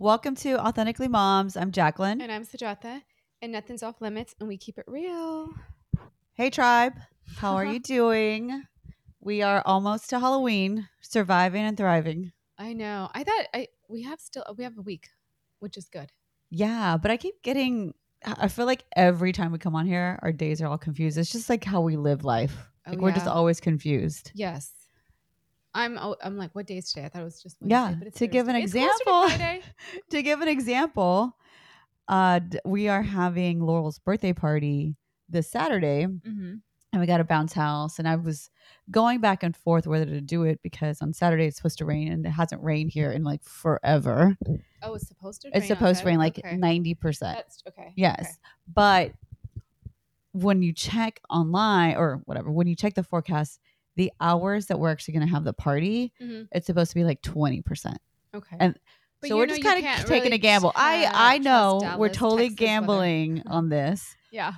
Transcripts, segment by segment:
Welcome to Authentically Moms. I'm Jacqueline. And I'm Sujata. And nothing's off limits, and we keep it real. Hey, tribe. How are you doing? We are almost to Halloween, surviving and thriving. I know. I thought we have a week, which is good. Yeah, but I feel like every time we come on here, our days are all confused. It's just like how we live life. We're just always confused. Yes. I'm like, what day is today? I thought it was just Wednesday. Yeah. But it's To give an Thursday. example, It's closer to Friday. to give an example, we are having Laurel's birthday party this Saturday. Mm-hmm. And we got a bounce house, and I was going back and forth whether to do it because on Saturday it's supposed to rain, and it hasn't rained here in like forever. Oh, it's supposed to rain. It's supposed to rain like 90%. That's okay. Yes. Okay. But when you check online or whatever, when you check the forecast, the hours that we're actually going to have the party, it's supposed to be like 20%. Okay. And so we're just kind of taking a gamble. I know we're totally gambling on this. Yeah.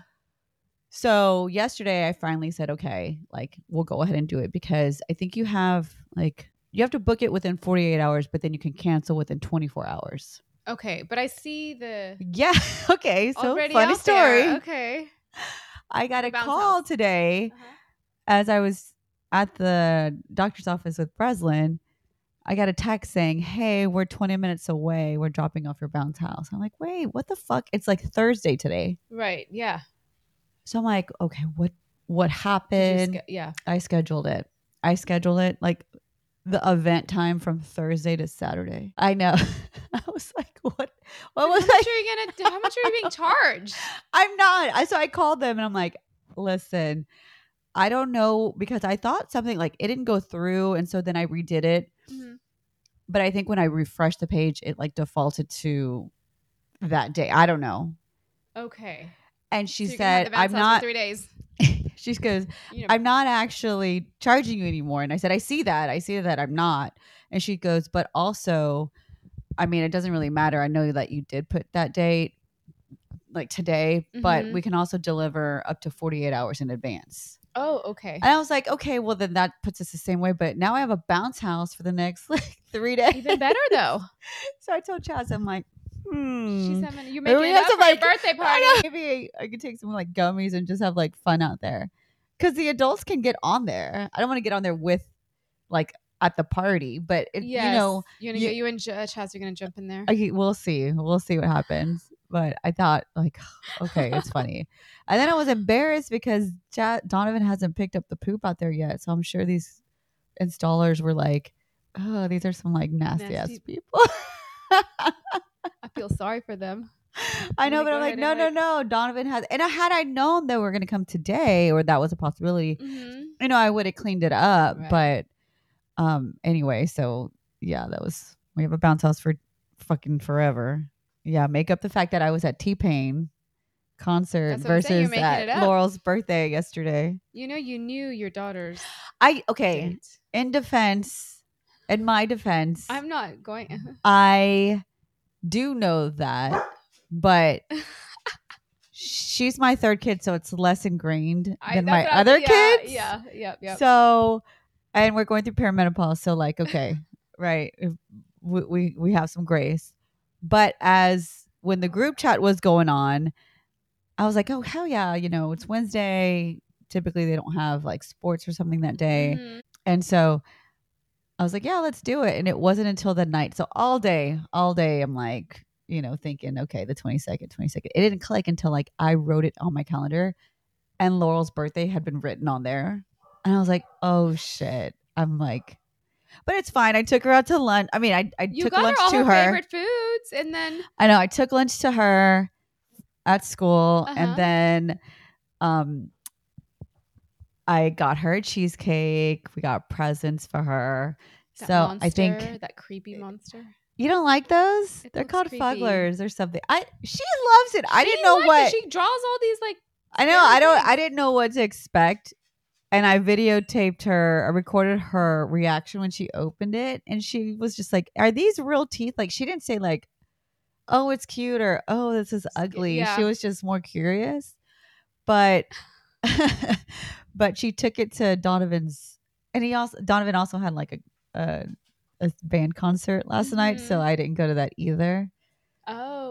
So yesterday I finally said, okay, like we'll go ahead and do it because I think you have to book it within 48 hours, but then you can cancel within 24 hours. Okay. But I see Yeah. Okay. So funny story. There. Okay. I got a call today as I was at the doctor's office with Breslin. I got a text saying, hey, we're 20 minutes away. We're dropping off your bounce house. I'm like, wait, what the fuck? It's like Thursday today. Right. Yeah. So I'm like, okay, what happened? I scheduled it. Like the event time from Thursday to Saturday. I know. I was like, what was how much are you being charged? I'm not. So I called them and I'm like, listen, I don't know because I thought something like it didn't go through. And so then I redid it. Mm-hmm. But I think when I refreshed the page, it like defaulted to that day. I don't know. Okay. And she said, I'm not 3 days. She goes, I'm not actually charging you anymore. And I said, I see that I'm not. And she goes, but also, I mean, it doesn't really matter. I know that you did put that date like today, but we can also deliver up to 48 hours in advance. Oh, okay. And I was like, okay, well then that puts us the same way. But now I have a bounce house for the next like 3 days. Even better though. So I told Chaz, I'm like, She said, "You making it up for your birthday party? Maybe I could take some like gummies and just have like fun out there, because the adults can get on there. I don't want to get on there with like at the party, but you and Chaz are gonna jump in there. We'll see what happens. But I thought like, okay, it's funny, and then I was embarrassed because Donovan hasn't picked up the poop out there yet, so I'm sure these installers were like, oh, these are some like nasty ass people. I feel sorry for them. I know, but I'm like, no. Donovan has, and had I known they were going to come today, or that was a possibility, I would have cleaned it up. Right. But anyway, so yeah, we have a bounce house for fucking forever. Yeah, make up the fact that I was at T-Pain concert versus at Laurel's birthday yesterday. You knew your daughter's. In my defense, I'm not going. I do know that, but she's my third kid, so it's less ingrained than my other kids. Yeah. So, and we're going through perimenopause, so like, okay, right, we have some grace. But when the group chat was going on, I was like, oh hell yeah, it's Wednesday. Typically, they don't have like sports or something that day, and so I was like, yeah, let's do it. And it wasn't until the night. So all day, I'm like, thinking, okay, the 22nd. It didn't click until like I wrote it on my calendar and Laurel's birthday had been written on there. And I was like, oh shit. I'm like, but it's fine. I took her out to lunch. I mean, I took lunch to her. Favorite foods, and then I know I took lunch to her at school, and then I got her a cheesecake. We got presents for her. I think that creepy monster. You don't like those? They're called fugglers or something. She loves it. I didn't know what she draws all these like. I know. I didn't know what to expect, and I videotaped her. I recorded her reaction when she opened it, and she was just like, "Are these real teeth?" Like she didn't say like, "Oh, it's cute," or "Oh, this is ugly." Yeah. She was just more curious, but she took it to Donovan's, and Donovan also had like a band concert last night, so I didn't go to that either.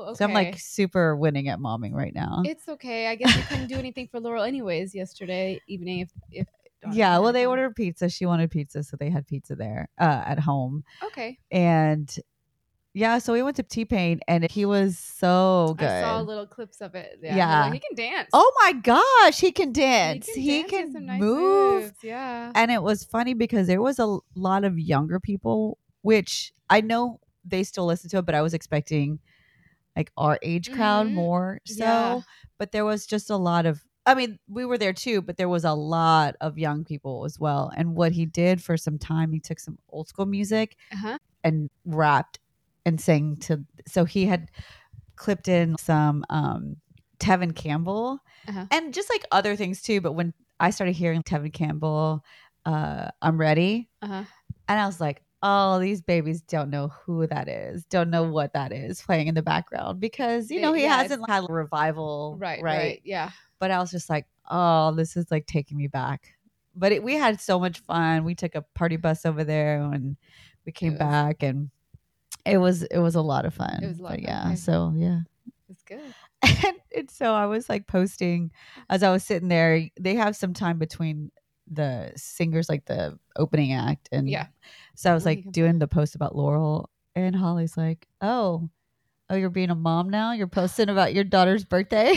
okay. So I'm like super winning at momming right now. It's okay. I guess you couldn't do anything for Laurel anyways yesterday evening. If Yeah, well, they ordered pizza. She wanted pizza, so they had pizza there at home. Okay. And yeah, so we went to T-Pain, and he was so good. I saw little clips of it. Yeah. He can dance. Oh my gosh, he can dance. He can some nice move. moves. Yeah. And it was funny because there was a lot of younger people, which I know they still listen to it, but I was expecting like our age crowd more so. Yeah. But there was just a lot of, I mean, we were there too, but there was a lot of young people as well. And what he did for some time, he took some old school music and rapped and sang to, so he had clipped in some Tevin Campbell and just like other things too. But when I started hearing Tevin Campbell, I'm Ready, and I was like, oh, these babies don't know who that is, don't know what that is playing in the background, because he hasn't had a revival, right? Yeah. But I was just like, oh, this is like taking me back. But we had so much fun. We took a party bus over there and we came back, and it was a lot of fun. It was a lot. Yeah. So yeah, it's good. And so I was like posting as I was sitting there. They have some time between the singers, like the opening act, and so I was like doing the post about Laurel, and Holly's like, oh, you're being a mom now? You're posting about your daughter's birthday?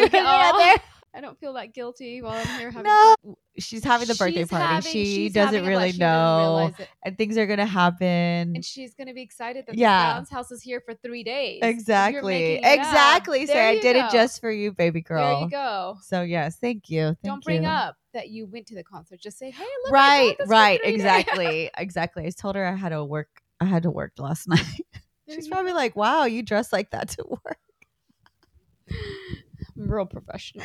I don't feel that guilty while I'm here having fun. She's having the birthday party. She doesn't really know. Doesn't realize and things are going to happen. And she's going to be excited that the bounce house is here for 3 days. Exactly. So I did it just for you, baby girl. There you go. So yes, thank you. Don't bring up that you went to the concert. Just say, hey, look. Right. Exactly. I told her I had to work last night. She's probably like, wow, you dress like that to work. Real professional.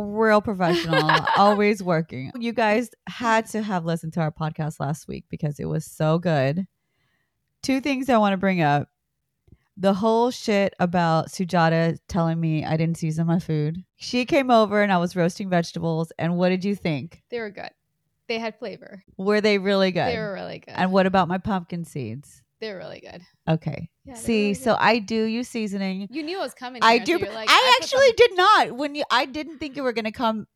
Always working. You guys had to have listened to our podcast last week because it was so good. 2 things I want to bring up. The whole shit about Sujata telling me I didn't season my food. She came over and I was roasting vegetables. And what did you think? They were good. They had flavor. Were they really good? They were really good. And what about my pumpkin seeds? They're really good. Okay. Yeah, see, really so I do use seasoning. You knew it was coming. I do. So like, I actually did not. I didn't think you were going to come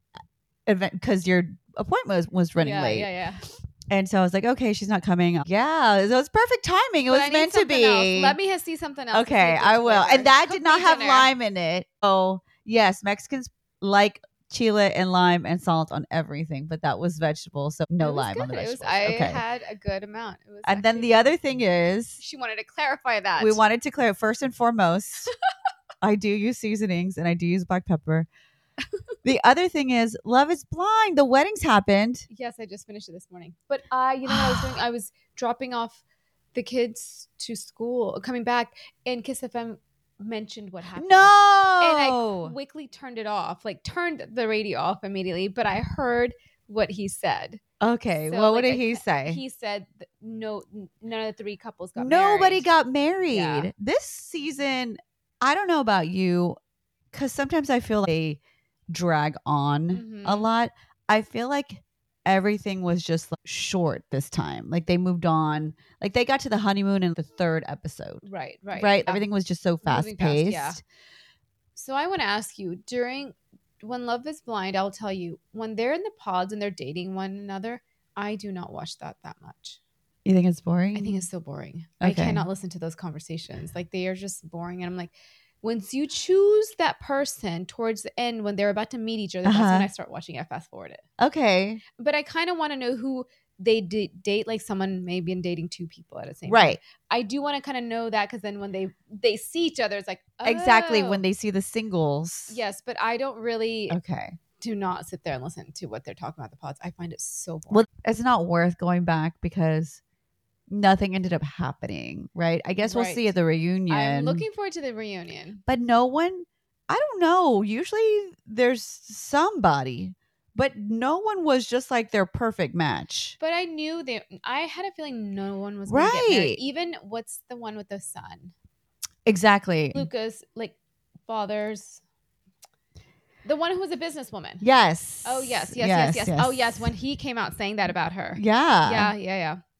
because your appointment was running late. Yeah. And so I was like, okay, she's not coming. Yeah, it was perfect timing. It was meant to be. Else. Let me see something else. Okay, I will. Flavor. And that did not have lime in it. Oh, yes, Mexicans like chile and lime and salt on everything, but that was vegetable, so no lime on the vegetables. I had a good amount. It was and then the other thing is, she wanted to clarify that. We wanted to clarify first and foremost. I do use seasonings and I do use black pepper. The other thing is, Love is Blind. The weddings happened. Yes, I just finished it this morning. But you know what I was doing? I was dropping off the kids to school, coming back, and Kiss FM mentioned what happened. No. And I quickly turned it off, like turned the radio off immediately, but I heard what he said. Okay. So, well, what did he say? He said none of the 3 couples got Nobody married. got married. Yeah. This season, I don't know about you, because sometimes I feel like they drag on a lot. I feel like everything was just like short this time. Like they moved on. Like they got to the honeymoon in the 3rd episode. Right. Everything was just so fast paced. Yeah. So I want to ask you, when Love is Blind, I'll tell you, when they're in the pods and they're dating one another, I do not watch that much. You think it's boring? I think it's so boring. Okay. I cannot listen to those conversations. Like they are just boring. And I'm like, once you choose that person towards the end when they're about to meet each other, that's when I start watching it. I fast forward it. Okay. But I kind of want to know who they date, like someone may be dating 2 people at the same time. I do want to kind of know that because then when they see each other, it's like, oh. Exactly, when they see the singles. Yes, but I don't really do not sit there and listen to what they're talking about the pods. I find it so boring. Well, it's not worth going back because nothing ended up happening, right? I guess we'll see at the reunion. I'm looking forward to the reunion. But no one, I don't know. Usually there's somebody, but no one was just like their perfect match. But I knew I had a feeling no one was going to get married. Even what's the one with the son? Exactly. Lucas, like father's. The one who was a businesswoman. Yes. Oh, yes. Oh, yes. When he came out saying that about her. Yeah. Yeah.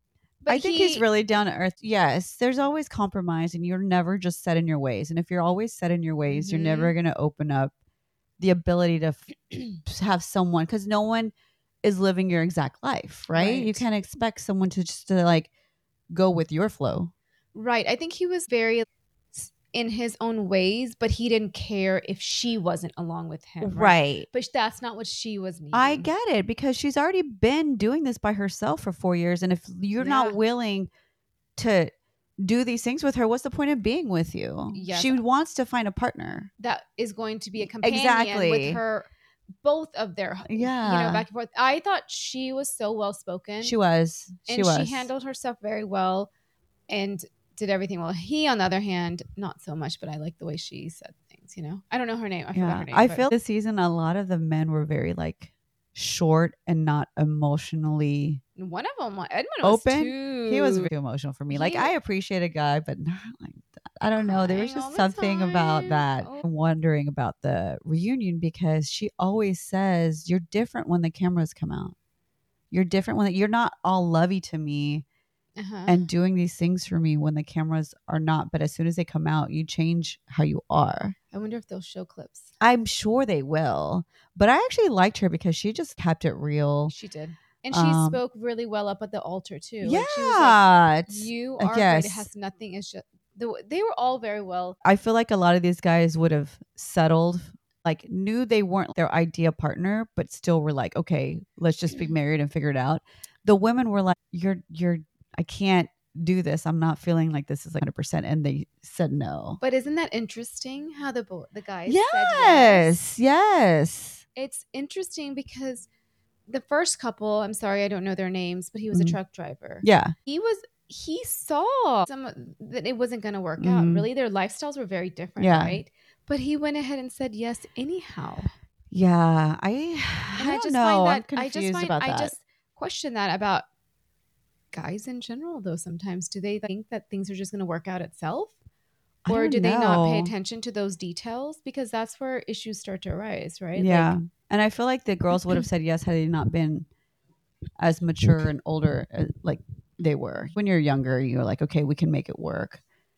I think he's really down to earth. Yes, there's always compromise, and you're never just set in your ways. And if you're always set in your ways, you're never going to open up the ability to have someone, because no one is living your exact life, right? You can't expect someone to just to like go with your flow. Right. I think he was very in his own ways, but he didn't care if she wasn't along with him. Right. But that's not what she was needing. I get it, because she's already been doing this by herself for 4 years. And if you're not willing to do these things with her, what's the point of being with you? Yes. She wants to find a partner that is going to be a companion with her, both of their, back and forth. I thought she was so well spoken. She was. She handled herself very well and did everything well. He, on the other hand, not so much, but I like the way she said things, I don't know her name. I forgot her name. I feel this season, a lot of the men were very like short and not emotionally. One of them, Edmund, open. Was too. He was very emotional for me. Like, I appreciate a guy, but not like that. I don't know. There was just something about that. I'm wondering about the reunion, because she always says, you're different when the cameras come out. You're different when you're not all lovey to me. And doing these things for me when the cameras are not, but as soon as they come out, you change how you are. I wonder if they'll show clips. I'm sure they will, but I actually liked her because she just kept it real. She did, and she spoke really well up at the altar too. Yeah, like she was like, you are great. It has nothing. It's just they were all very well. I feel like a lot of these guys would have settled. Like, knew they weren't their ideal partner, but still were like, okay, let's just be married and figure it out. The women were like, you're. I can't do this. I'm not feeling like this is like 100%. And they said no. But isn't that interesting how the guys said yes? Yes. It's interesting because the first couple, I'm sorry, I don't know their names, but he was a truck driver. Yeah. He saw that it wasn't going to work out. Really, their lifestyles were very different, right? But he went ahead and said yes anyhow. Yeah. I don't know. I'm confused about that. I just question that about guys in general, though. Sometimes do they think that things are just going to work out itself, or do they not pay attention to those details? Because that's where issues start to arise, right? Yeah. And I feel like the girls would have said yes had they not been as mature and older like they were. When you're younger, you're like, okay, we can make it work.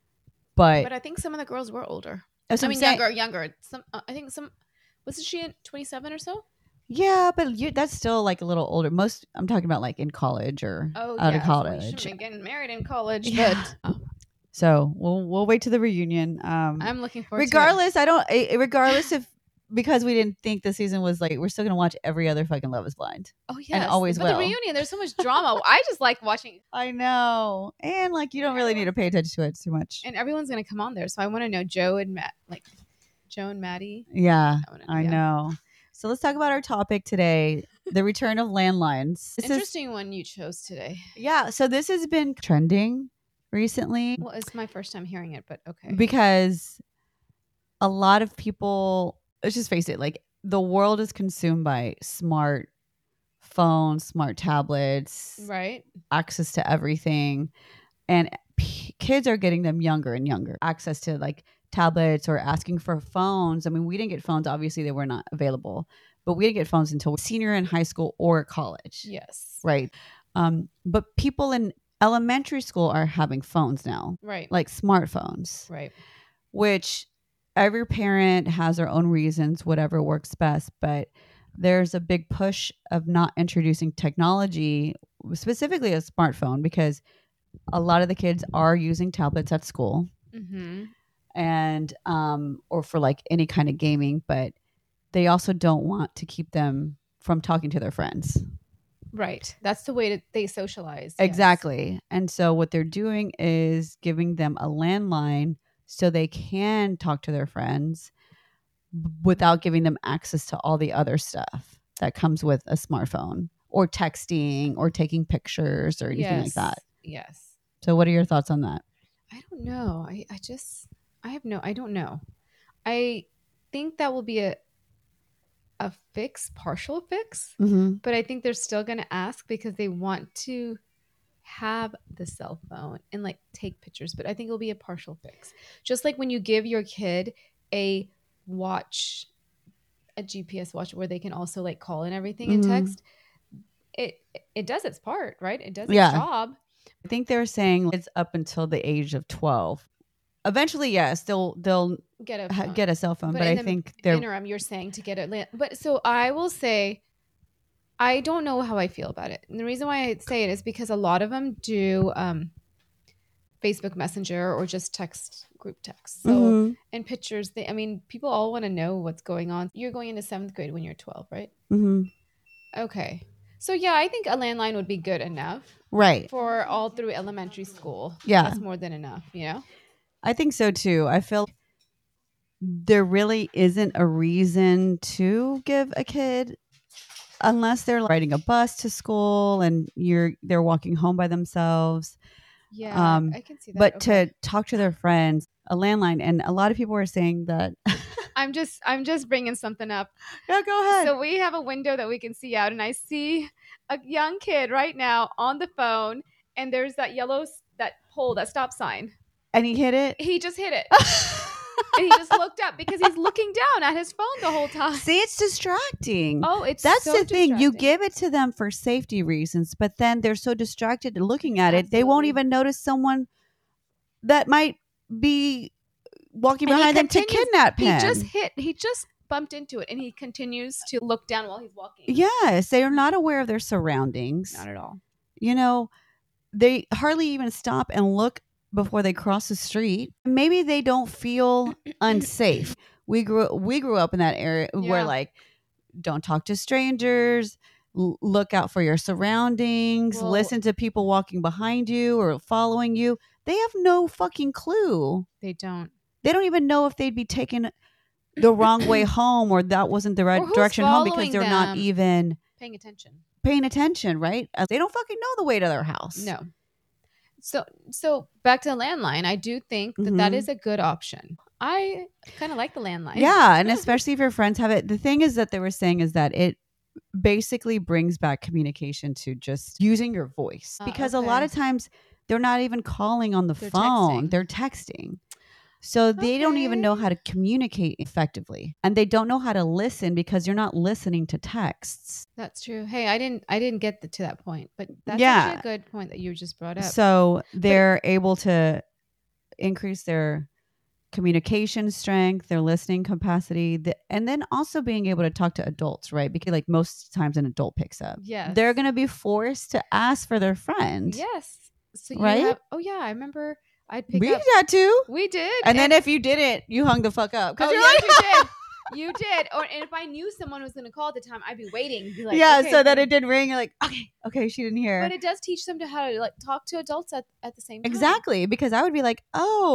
But I think some of the girls were older. Younger. Some I think some, wasn't she 27 or so? Yeah, but that's still like a little older. I'm talking about like in college or out of college. We shouldn't be getting married in college, but so we'll wait to the reunion. I'm looking forward. Regardless, regardless if, because we didn't think the season was like, we're still gonna watch every other fucking Love Is Blind. Oh yeah, and always will. But the reunion, there's so much drama. I just like watching. I know, and like you don't really need to pay attention to it too much. And everyone's gonna come on there, so I want to know Joe and Maddie. Yeah, I know. So let's talk about our topic today, the return of landlines. Interesting one you chose today. Yeah, so this has been trending recently. Well, it's my first time hearing it, but okay. Because a lot of people, let's just face it, like the world is consumed by smart phones, smart tablets, right? Access to everything. And kids are getting them younger and younger. Access to like tablets or asking for phones. I mean, we didn't get phones. Obviously, they were not available, but we didn't get phones until senior in high school or college. Yes. Right. But people in elementary school are having phones now. Right. Like smartphones. Right. Which every parent has their own reasons, whatever works best. But there's a big push of not introducing technology, specifically a smartphone, because a lot of the kids are using tablets at school. Mm-hmm. And or for like any kind of gaming, but they also don't want to keep them from talking to their friends. Right. That's the way that they socialize. Exactly. Yes. And so what they're doing is giving them a landline so they can talk to their friends without giving them access to all the other stuff that comes with a smartphone, or texting or taking pictures or anything like that. Yes. So what are your thoughts on that? I don't know. I don't know. I think that will be a partial fix, but I think they're still going to ask because they want to have the cell phone and like take pictures, but I think it'll be a partial fix. Just like when you give your kid a GPS watch where they can also like call and everything and text, it does its part, right? It does its job. I think they're saying it's up until the age of 12. Eventually, yes, they'll get a cell phone, but I think they're interim. You're saying to get it, but so I will say, I don't know how I feel about it. And the reason why I say it is because a lot of them do Facebook Messenger or just text, group text. So and pictures. I mean, people all want to know what's going on. You're going into 7th grade when you're 12, right? Okay. So yeah, I think a landline would be good enough. Right. For all through elementary school. Yeah. That's more than enough, you know? I think so too. I feel there really isn't a reason to give a kid, unless they're riding a bus to school and they're walking home by themselves. Yeah, I can see that. But to talk to their friends, a landline, and a lot of people are saying that. I'm just bringing something up. Yeah, go ahead. So we have a window that we can see out, and I see a young kid right now on the phone, and there's that pole, that stop sign. And he hit it? He just hit it. And he just looked up because he's looking down at his phone the whole time. See, it's distracting. Oh, that's so the thing. You give it to them for safety reasons, but then they're so distracted looking at it, they won't even notice someone that might be walking behind them to kidnap him. He just bumped into it, and he continues to look down while he's walking. Yes, they are not aware of their surroundings. Not at all. You know, they hardly even stop and look before they cross the street. Maybe they don't feel unsafe. We grew up in that area where, like, don't talk to strangers, look out for your surroundings, listen to people walking behind you or following you. They have no fucking clue. They don't even know if they'd be taken the wrong way home, or that wasn't the right direction home, because they're not even paying attention, right? They don't fucking know the way to their house. No. So back to the landline, I do think that is a good option. I kind of like the landline. Yeah, and especially if your friends have it. The thing is that they were saying is that it basically brings back communication to just using your voice, because a lot of times they're not even calling on the phone. They're texting. So they don't even know how to communicate effectively, and they don't know how to listen because you're not listening to texts. That's true. Hey, I didn't get to that point, but that's actually a good point that you just brought up. So they're able to increase their communication strength, their listening capacity, and then also being able to talk to adults, right? Because like most times an adult picks up. Yes. They're going to be forced to ask for their friend. Yes. So right? I remember I'd pick up. We did that too. We did. And then if you didn't, you hung the fuck up. Oh, yes, you did. You did. And if I knew someone was going to call at the time, I'd be waiting. Be like, yeah, okay, so that it didn't ring. You're like, okay, she didn't hear. But it does teach them how to like talk to adults at the same time. Exactly, because I would be like,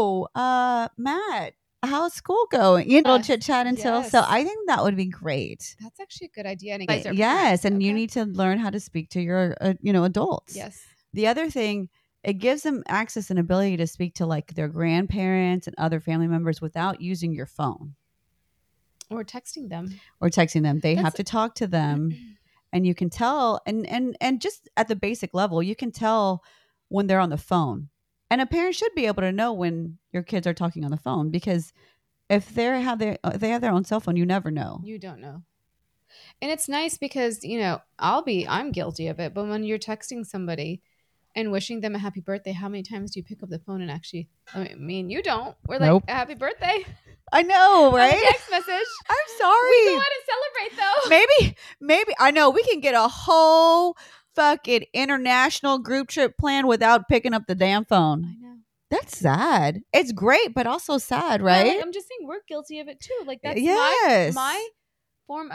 Matt, how's school going? You know, chit chat until. So I think that would be great. That's actually a good idea. And and you need to learn how to speak to your, adults. Yes. The other thing, it gives them access and ability to speak to like their grandparents and other family members without using your phone. Or texting them. They have to talk to them, and you can tell, and just at the basic level, you can tell when they're on the phone. And a parent should be able to know when your kids are talking on the phone, because if they have their own cell phone, you never know. You don't know. And it's nice because, I'm guilty of it, but when you're texting somebody and wishing them a happy birthday, how many times do you pick up the phone and actually, you don't. We're like, nope. Happy birthday. I know, right? Text message. I'm sorry. We go out and celebrate though. Maybe I know we can get a whole fucking international group trip plan without picking up the damn phone. I know. That's sad. It's great, but also sad, right? Yeah, I'm just saying we're guilty of it too. Like that's my form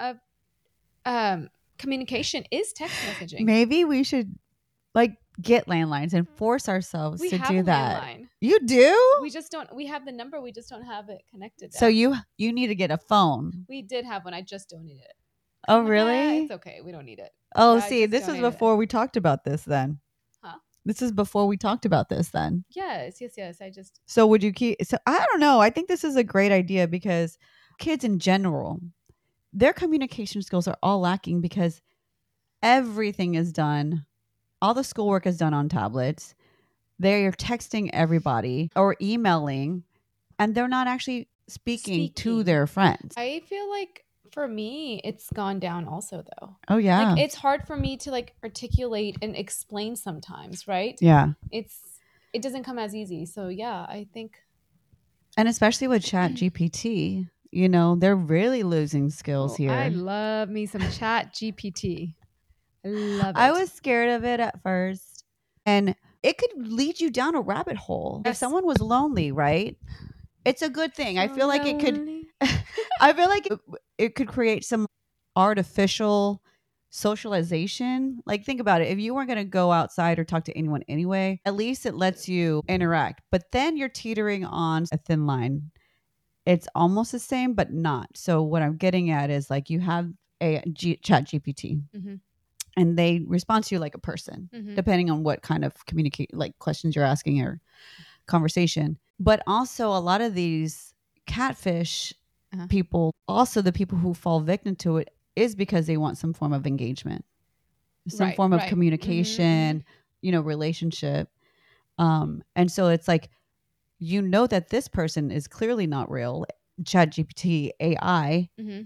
of communication is text messaging. Maybe we should get landlines and force ourselves to do that. Landline. You do? We just don't. We have the number. We just don't have it connected. So you need to get a phone. We did have one. I just don't need it. Oh, really? It's okay. We don't need it. Oh, yeah, see, this is before we talked about this then. Huh? This is before we talked about this then. Yes. So would you keep... So I don't know. I think this is a great idea because kids in general, their communication skills are all lacking because everything is done. All the schoolwork is done on tablets. They're texting everybody or emailing, and they're not actually speaking to their friends. I feel like For me, it's gone down also though. Oh yeah. Like it's hard for me to like articulate and explain sometimes, right? Yeah. It doesn't come as easy. So yeah, I think. And especially with Chat GPT, you know, they're really losing skills here. I love me some Chat GPT. I love it. I was scared of it at first. And it could lead you down a rabbit hole. Yes. If someone was lonely, right? It's a good thing. So I feel like it could I feel like it could create some artificial socialization. Like think about it. If you weren't going to go outside or talk to anyone anyway, at least it lets you interact. But then you're teetering on a thin line. It's almost the same, but not. So what I'm getting at is like you have a Chat GPT. Mm-hmm. And they respond to you like a person, mm-hmm. depending on what kind of like questions you're asking or conversation. But also a lot of these catfish people, also the people who fall victim to it is because they want some form of engagement, some form of communication, mm-hmm. you know, relationship. And so it's like, you know that this person is clearly not real, ChatGPT AI, mm-hmm.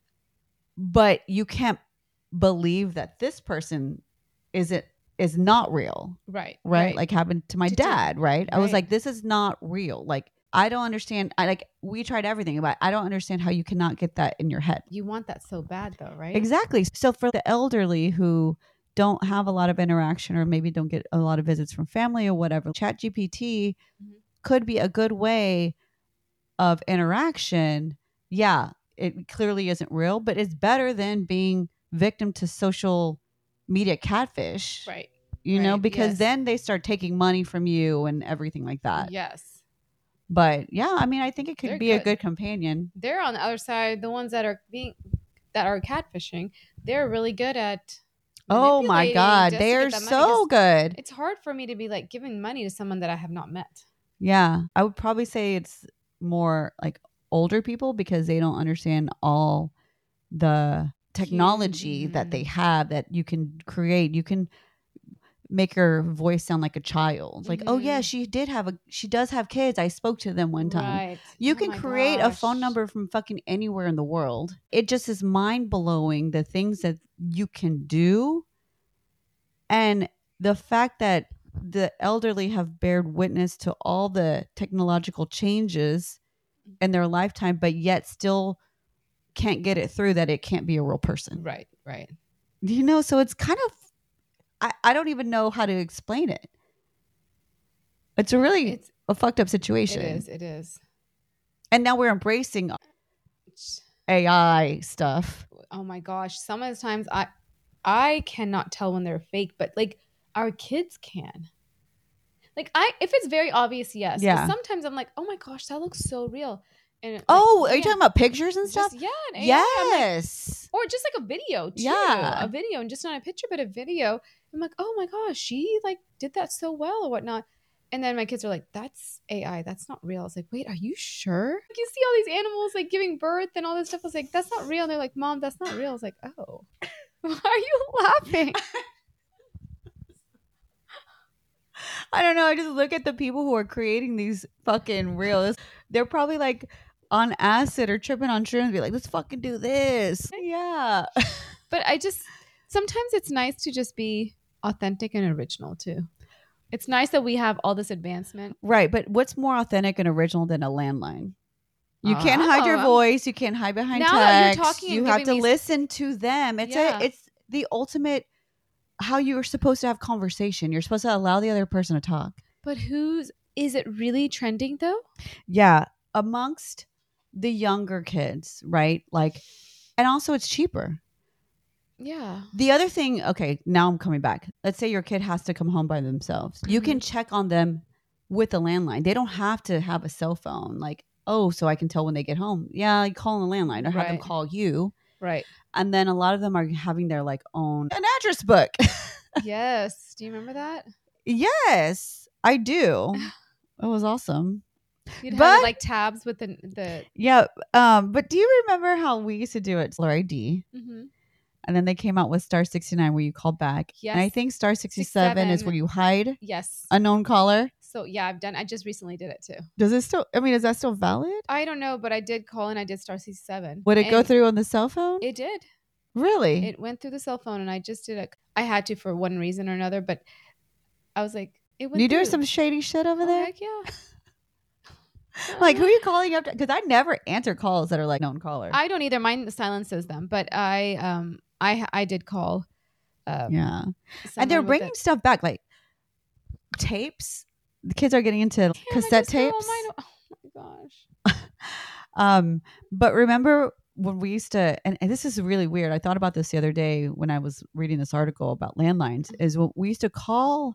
but you can't believe that this person is not real. Right. Like happened to my dad, right? I was like, this is not real. Like, I don't understand. We tried everything, but I don't understand how you cannot get that in your head. You want that so bad though, right? Exactly. So for the elderly who don't have a lot of interaction or maybe don't get a lot of visits from family or whatever, ChatGPT mm-hmm. could be a good way of interaction. Yeah, it clearly isn't real, but it's better than being victim to social media catfish. Right. You know, because then they start taking money from you and everything like that. Yes. But yeah, I mean, I think it could be a good companion. They're on the other side, the ones that are catfishing, they're really good at oh my God, they are so good. It's hard for me to be like giving money to someone that I have not met. Yeah, I would probably say it's more like older people because they don't understand all the technology mm-hmm. that they have that you can create. You can make her voice sound like a child. Like, mm-hmm. oh yeah, she does have kids. I spoke to them one time. Right. You can create a phone number from fucking anywhere in the world. It just is mind blowing the things that you can do. And the fact that the elderly have bared witness to all the technological changes in their lifetime, but yet still can't get it through that it can't be a real person. Right. You know, so it's kind of, I don't even know how to explain it. It's a fucked up situation. It is. And now we're embracing AI stuff. Oh my gosh. Some of the times I cannot tell when they're fake, but like our kids can. Like if it's very obvious, yes. Yeah. But sometimes I'm like, oh my gosh, that looks so real. And are you talking about pictures and stuff? Yeah. And yes. Like, or just like a video too. Yeah. A video and just not a picture, but a video. I'm like, oh my gosh, she like did that so well or whatnot. And then my kids are like, that's AI. That's not real. I was like, wait, are you sure? Like, you see all these animals like giving birth and all this stuff. I was like, that's not real. And they're like, Mom, that's not real. I was like, oh, why are you laughing? I don't know. I just look at the people who are creating these fucking reels. They're probably like on acid or tripping on shrooms and be like, let's fucking do this. Yeah. But sometimes it's nice to just be authentic and original too. It's nice that we have all this advancement. Right. But what's more authentic and original than a landline? You can't hide your voice. You can't hide behind text. You have to listen to them. It's the ultimate how you're supposed to have conversation. You're supposed to allow the other person to talk. But is it really trending though? Yeah. Amongst the younger kids, right? Like, and also it's cheaper. Yeah. The other thing, okay, now I'm coming back. Let's say your kid has to come home by themselves. Mm-hmm. You can check on them with a landline. They don't have to have a cell phone. Like, oh, so I can tell when they get home. Yeah, you call on the landline or have them call you. Right. And then a lot of them are having their like own an address book. Yes. Do you remember that? Yes, I do. It was awesome. You'd have like tabs with the yeah. But do you remember how we used to do it? Caller ID. Mm-hmm. And then they came out with star 69 where you call back. Yes. And I think star 67 is where you hide yes. a known caller. So yeah, I just recently did it too. Does it still, I mean, is that still valid? I don't know, but I did call and I did star C7. Would it go through on the cell phone? It did. Really? It went through the cell phone and I just did it. I had to for one reason or another, but I was like, it went You through. doing some shady shit over there? Heck yeah. Like, who are you calling up to? Because I never answer calls that are like known callers. I don't either. Mine silences them, but I did call. Yeah, and they're bringing stuff back, like tapes. The kids are getting into cassette tapes. Oh my gosh. But remember when we used to, and this is really weird. I thought about this the other day when I was reading this article about landlines. Is when we used to call.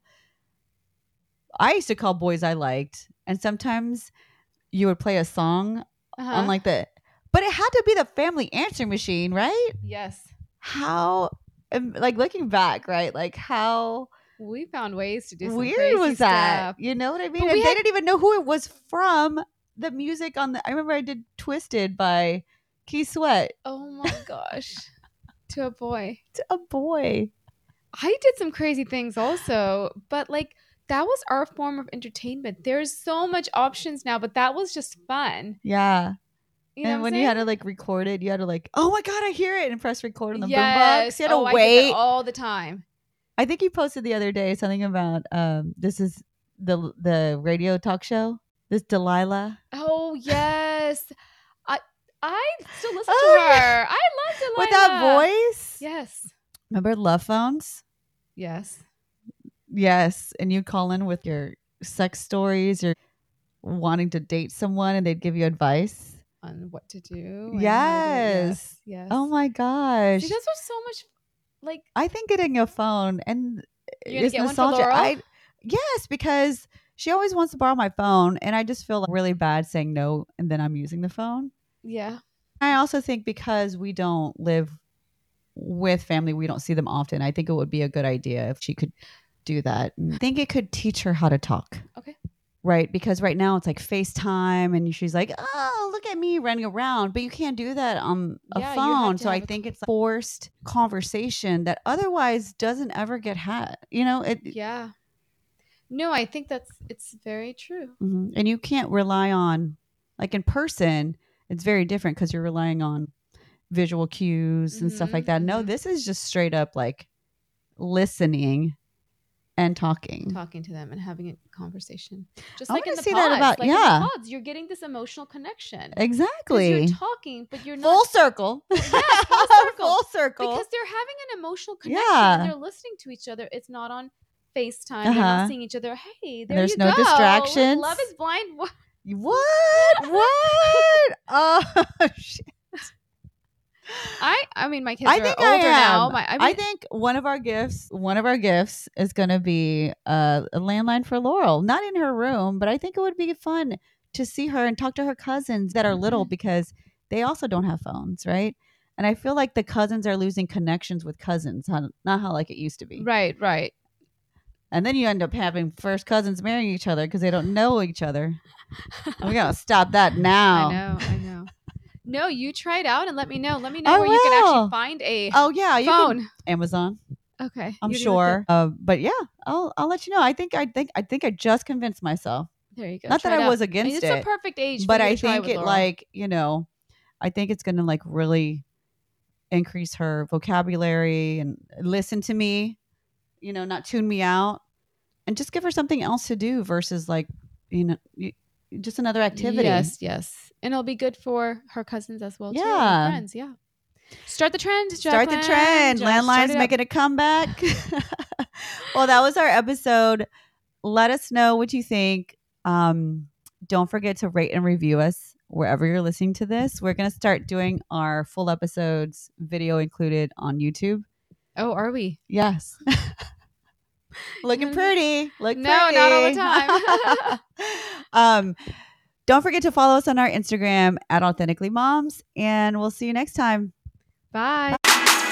I used to call boys I liked, and sometimes you would play a song on like but it had to be the family answering machine, right? Yes. How, like looking back, right? Like how we found ways to do some weird crazy was that? Stuff. You know what I mean? And they didn't even know who it was from. The music on I remember I did "Twisted" by Keith Sweat. Oh my gosh. To a boy. To a boy. I did some crazy things also, but like that was our form of entertainment. There's so much options now, but that was just fun. Yeah. You know and when you had to like record it, you had to like, oh my God, I hear it, and press record on the boombox. You had to wait. I did that all the time. I think you posted the other day something about this is the radio talk show. This Delilah. Oh yes. I still listen to her. Yeah. I love Delilah. With that voice? Yes. Remember Love Phones? Yes. Yes. And you call in with your sex stories or wanting to date someone and they'd give you advice on what to do. Yes. Yes. Oh my gosh. See, this was so much like I think getting a phone and you're gonna get nostalgia. One for Laurel? Yes, because she always wants to borrow my phone and I just feel really bad saying no and then I'm using the phone. Yeah. I also think because we don't live with family, we don't see them often. I think it would be a good idea if she could do that. I think it could teach her how to talk. Okay. Right? Because right now it's like FaceTime and she's like, oh, look at me running around. But you can't do that on a phone. So I think it's forced conversation that otherwise doesn't ever get had. You know? Yeah. No, I think it's very true. Mm-hmm. And you can't rely on, like in person, it's very different because you're relying on visual cues and stuff like that. No, this is just straight up like listening and talking to them and having a conversation. Just I like in the see pods. That about, like yeah. in the pods, you're getting this emotional connection. Exactly. You're talking, but you're not full circle. Yes, full circle. Full circle. Because they're having an emotional connection. Yeah. And they're listening to each other. It's not on FaceTime. They're not seeing each other. Hey, there There's no distractions. Love is blind. What? What? Oh shit. I mean, my kids are older now. I think one of our gifts is going to be a landline for Laurel. Not in her room, but I think it would be fun to see her and talk to her cousins that are little because they also don't have phones, right? And I feel like the cousins are losing connections with cousins, not how like it used to be. Right, right. And then you end up having first cousins marrying each other because they don't know each other. We got to stop that now. I know. No, you try it out and let me know. Let me know where you can actually find a phone. Amazon. Okay. I'm sure. But yeah, I'll let you know. I think I just convinced myself. There you go. Not that I was against it. It's a perfect age. But I think it like, I think it's going to like really increase her vocabulary and listen to me, not tune me out and just give her something else to do versus like, just another activity. Yes. And it'll be good for her cousins as well, too. Yeah. Friends, yeah. Start the trend, Jacqueline. Start the trend. Landline's making a comeback. Well, that was our episode. Let us know what you think. Don't forget to rate and review us wherever you're listening to this. We're going to start doing our full episodes, video included, on YouTube. Oh, are we? Yes. Looking pretty. No, not all the time. Don't forget to follow us on our Instagram @AuthenticallyMoms, and we'll see you next time. Bye.